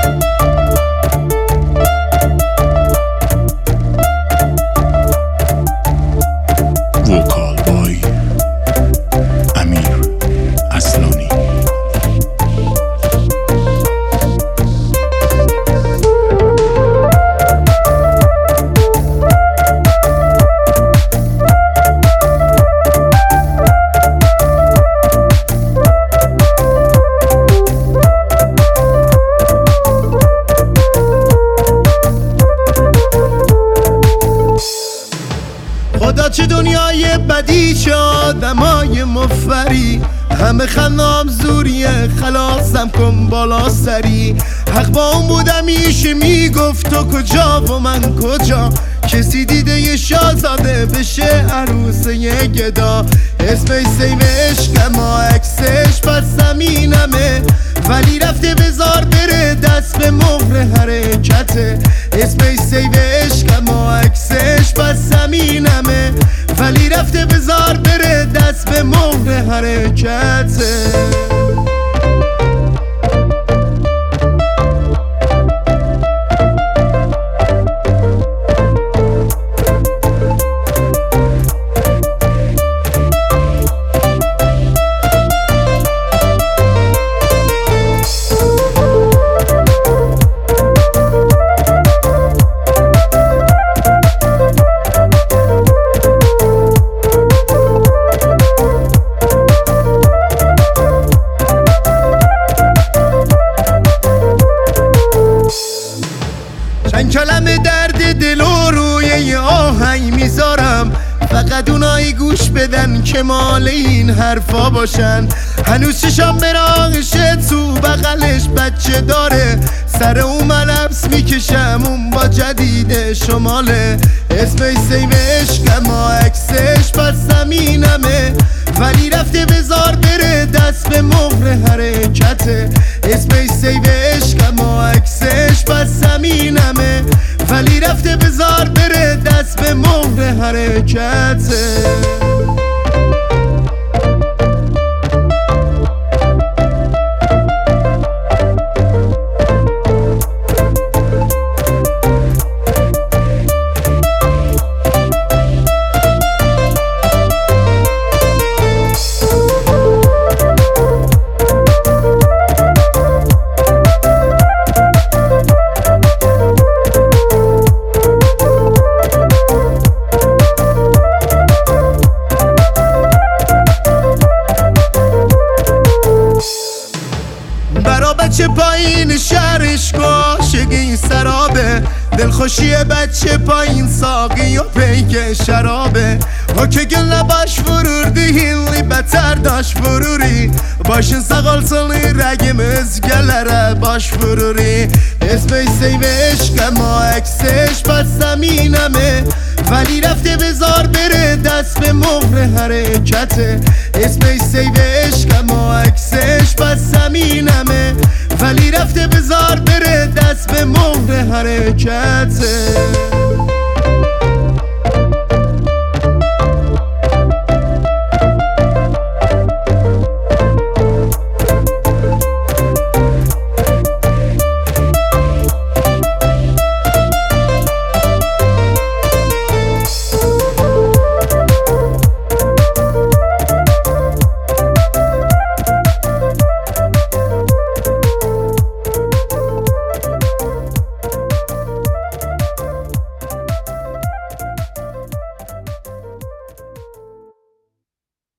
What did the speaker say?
وکال بای امیر اصلانی. خدا چه دنیای بدی، چه آدمای مفری، همه خندام زوریه، خلاصم کن بالا سری. حق با اون بودم میشه میگفت تو کجا و من کجا، کسی دیده یه شاهزاده بشه عروس یه گدا. اسمش سیو عشق ما عکسش پس زمینمه، ولی رفته بزار بره دست به مهر حرکته. اسمش سیو عشق ما عکسش پس زمینمه، ولی رفته بزار بره دست به مهر حرکته. چند کلمه درد دل و روی یه آهنگ میذارم، فقط اونایی گوش بدن که مال این حرفا باشن. هنوز چشام براغشه تو بغلش بچه داره، سر اون من حبس میکشم اون با جدید شماله. اسمش سیو عشق ما عکسش پس زمینمه، ولی رفته بزار بره دست به مهر حرکته. اسمش سیو عشق ما عکسش پس زمینمه، ولی رفته بزار بره دست به مهر حرکته. برا بچه پایین شهرش عاشق این سرابه، دلخوشی بچه پایین ساقی و پیک شرابه. ها که گل نباش vurur değil beter daş vururi, başın sağ olsun rəgimiz gələrə baş vururi. اسمش سیو عشق ما عکسش پس زمینمه، ولی رفته بزار بره دست به مهر حرکته. اسمش سیو عشق ما عکسش پس زمینمه، ولی رفته بزار بره دست به مهر حرکته.